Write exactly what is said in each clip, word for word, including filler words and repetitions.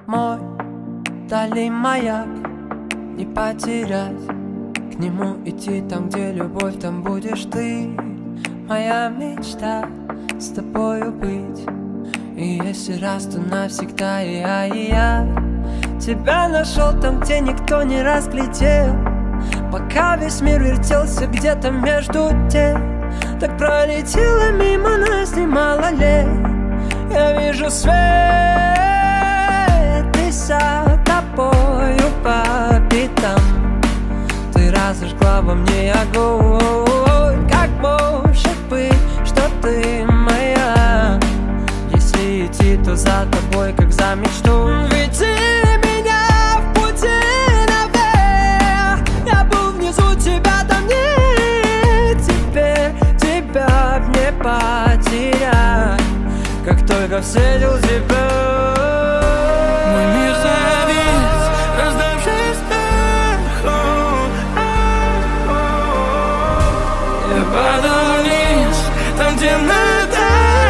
мой дальний маяк, не потерять, к нему идти. Там, где любовь, там будешь ты. Моя мечта с тобою быть. И если раз, то навсегда. И я, и я тебя нашел там, где никто не разглядел, пока весь мир вертелся где-то между тем. Так пролетело мимо нас немало лет. Я вижу свет, и за тобою по пятам. Ты разожгла во мне огонь. Как может быть, что ты моя? Если идти, то за тобой, как за мечту. Веди меня в пути наверх. Я был внизу, тебя там нет. Теперь тебя не потерять, как только встретил тебя. Мой мир завис, раздавшись эхом. Я падал вниз, там темнота.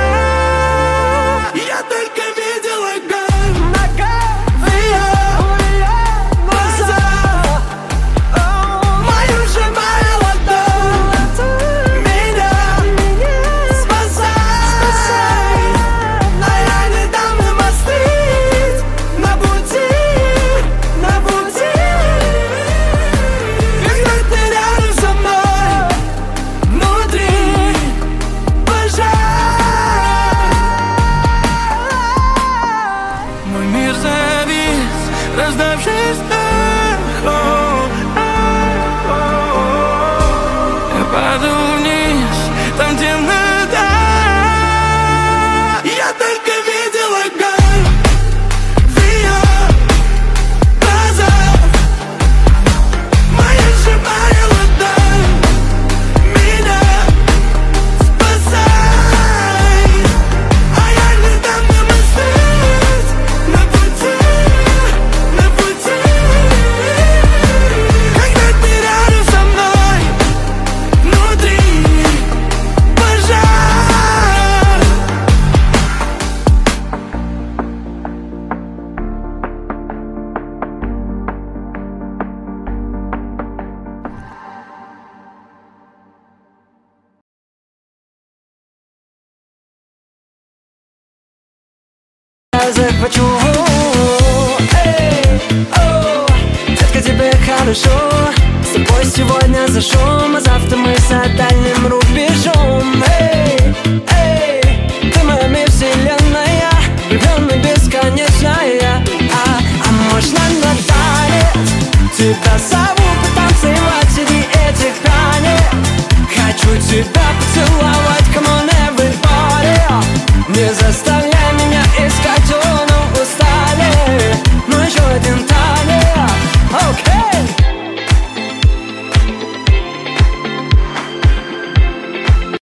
Я только видел огонь в ее глазах. Мою сжимая ладонь, меня спасай. А я не дам им остыть на пути, на пути. Когда ты рядом со мной, внутри пожар. Мой мир завис, раздавшись эхом. Я падаю вниз, там темнота. Я только видел огонь в ее глазах. Моя сжимая ладонь, меня спасай. А я не дам им остыть на пути, на пути. Когда ты рядом со мной, внутри пожар. Я захвачу, эй, о, детка, тебе хорошо. С тобой сегодня за шум, а завтра мы за дальним рубежом. Эй, эй, ты моя мир, вселенная, влюбленная, бесконечная. А, а можно на танец тебя зовут?